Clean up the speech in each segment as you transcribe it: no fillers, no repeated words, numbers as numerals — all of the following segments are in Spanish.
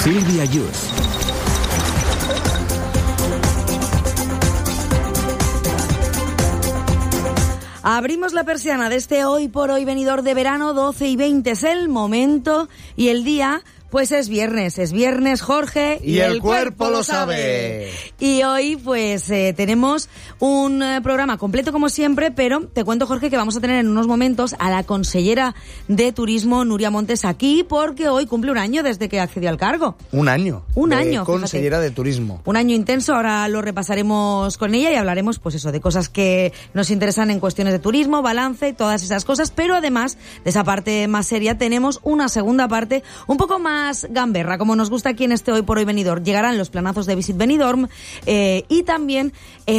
Silvia Yus. Abrimos la persiana de este hoy por hoy venidor de verano, 12 y 20 es el momento y el día... Pues es viernes, Jorge. Y el cuerpo lo sabe. Y hoy pues tenemos un programa completo como siempre, pero te cuento, Jorge, que vamos a tener en unos momentos a la consellera de Turismo, Nuria Montes, aquí, porque hoy cumple un año desde que accedió al cargo. Un año. Consellera fíjate. De Turismo. Un año intenso, ahora lo repasaremos con ella y hablaremos pues eso, de cosas que nos interesan en cuestiones de turismo, balance, todas esas cosas, pero además de esa parte más seria tenemos una segunda parte un poco más gamberra, como nos gusta aquí en este Hoy por Hoy Benidorm. Llegarán los planazos de Visit Benidorm y también,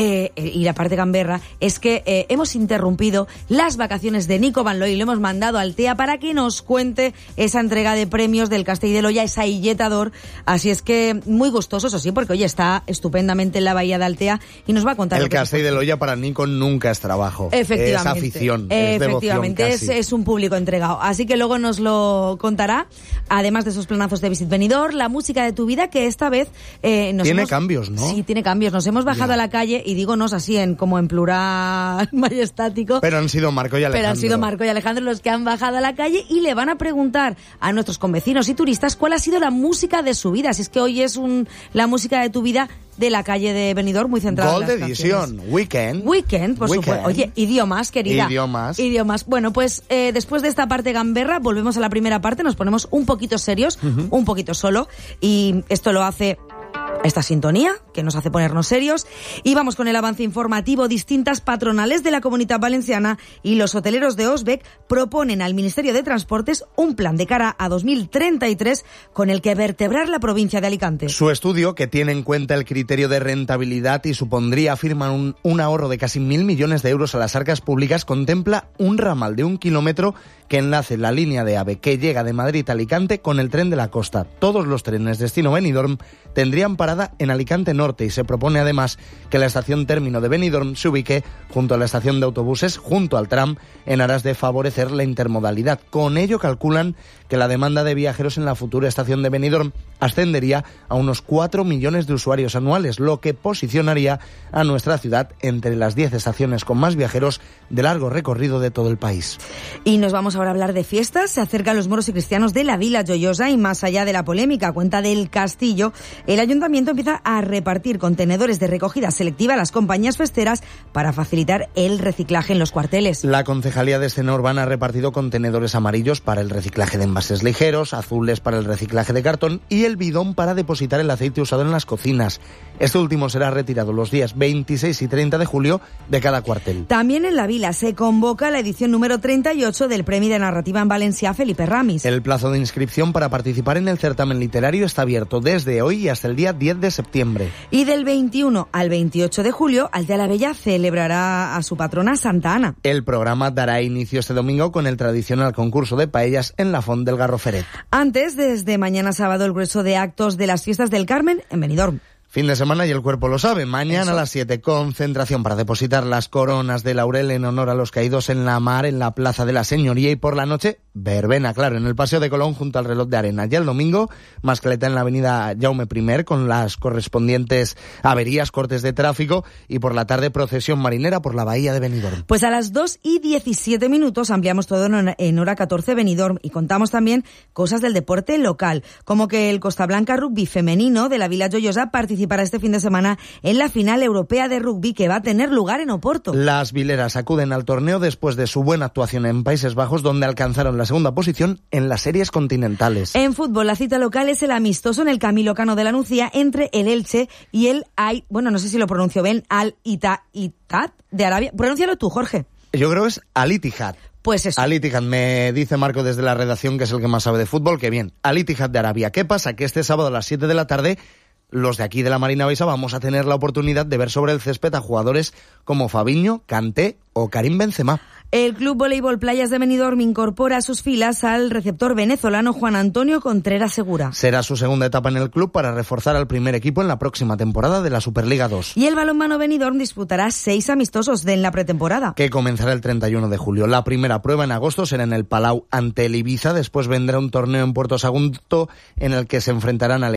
y la parte gamberra, es que hemos interrumpido las vacaciones de Nico Van Looy y lo hemos mandado al TEA para que nos cuente esa entrega de premios del Castell de Loya, esa Illeta d'Or. Así es que muy gustoso, eso sí, porque hoy está estupendamente en la bahía de Altea y nos va a contar. El Castell de Loya para Nico nunca es trabajo. Efectivamente. Es afición. Efectivamente, es devoción, es un público entregado. Así que luego nos lo contará, además de esos planazos de Visit Benidorm, la música de tu vida, que esta vez tiene cambios, ¿no? Sí, tiene cambios. Nos hemos bajado a la calle, y dígonos así como en plural majestático. Pero han sido Marco y Alejandro los que han bajado a la calle y le van a preguntar a nuestros convecinos y turistas cuál ha sido la música de su vida. Así es que hoy es la música de tu vida de la calle de Benidorm, muy centrada Gold en las Edition, Weekend, por supuesto. Oye, idiomas, querida. Idiomas. Bueno, pues después de esta parte gamberra, volvemos a la primera parte, nos ponemos un poquito serios, un poquito solo, y esto lo hace esta sintonía, que nos hace ponernos serios, y vamos con el avance informativo. Distintas patronales de la Comunitat Valenciana y los hoteleros de Osbec proponen al Ministerio de Transportes un plan de cara a 2033 con el que vertebrar la provincia de Alicante. Su estudio, que tiene en cuenta el criterio de rentabilidad y supondría, afirman, un ahorro de casi 1.000 millones de euros a las arcas públicas, contempla un ramal de 1 kilómetro que enlace la línea de AVE que llega de Madrid a Alicante con el tren de la costa. Todos los trenes destino Benidorm tendrían parada en Alicante Norte y se propone además que la estación término de Benidorm se ubique junto a la estación de autobuses, junto al tram, en aras de favorecer la intermodalidad. Con ello calculan que la demanda de viajeros en la futura estación de Benidorm ascendería a unos 4 millones de usuarios anuales, lo que posicionaría a nuestra ciudad entre las 10 estaciones con más viajeros de largo recorrido de todo el país. Y nos vamos ahora a hablar de fiestas. Se acercan los moros y cristianos de la Vila Joiosa y más allá de la polémica a cuenta del castillo, el ayuntamiento empieza a repartir contenedores de recogida selectiva a las compañías festeras para facilitar el reciclaje en los cuarteles. La Concejalía de Escena Urbana ha repartido contenedores amarillos para el reciclaje de envases ligeros, azules para el reciclaje de cartón y el bidón para depositar el aceite usado en las cocinas. Este último será retirado los días 26 y 30 de julio de cada cuartel. También en la Vila se convoca la edición número 38 del Premi de Narrativa en Valencia Felipe Ramis. El plazo de inscripción para participar en el certamen literario está abierto desde hoy y hasta el día 10 de septiembre. Y del 21 al 28 de julio, Altea la Bella celebrará a su patrona Santa Ana. El programa dará inicio este domingo con el tradicional concurso de paellas en la Font del Garroferet. Antes, desde mañana sábado, el grueso de actos de las fiestas del Carmen en Benidorm. Fin de semana y el cuerpo lo sabe. Mañana a las 7, concentración para depositar las coronas de laurel en honor a los caídos en la mar en la Plaza de la Señoría, y por la noche, verbena, claro, en el Paseo de Colón junto al Reloj de Arena. Ya el domingo, mascleta en la avenida Jaume I con las correspondientes averías, cortes de tráfico, y por la tarde procesión marinera por la bahía de Benidorm. Pues a las 2:17 ampliamos todo en hora 14 Benidorm y contamos también cosas del deporte local, como que el Costa Blanca Rugby femenino de la Vila Joiosa participará este fin de semana en la final europea de rugby que va a tener lugar en Oporto. Las vileras acuden al torneo después de su buena actuación en Países Bajos, donde alcanzaron la segunda posición en las series continentales. En fútbol, la cita local es el amistoso en el Camilo Cano de la Nucía entre el Elche y el no sé si lo pronuncio bien, Al-Ittihad de Arabia. Pronúncialo tú, Jorge. Yo creo que es Al-Ittihad. Pues eso. Al-Ittihad, me dice Marco desde la redacción, que es el que más sabe de fútbol, que bien. Al-Ittihad de Arabia. ¿Qué pasa? Que este sábado a las 7 de la tarde los de aquí de la Marina Baixa vamos a tener la oportunidad de ver sobre el césped a jugadores como Fabinho, Kanté o Karim Benzema. El Club Voleibol Playas de Benidorm incorpora a sus filas al receptor venezolano Juan Antonio Contreras Segura. Será su segunda etapa en el club para reforzar al primer equipo en la próxima temporada de la Superliga 2. Y el balonmano Benidorm disputará 6 amistosos en la pretemporada, que comenzará el 31 de julio. La primera prueba en agosto será en el Palau ante el Ibiza. Después vendrá un torneo en Puerto Sagunto en el que se enfrentarán al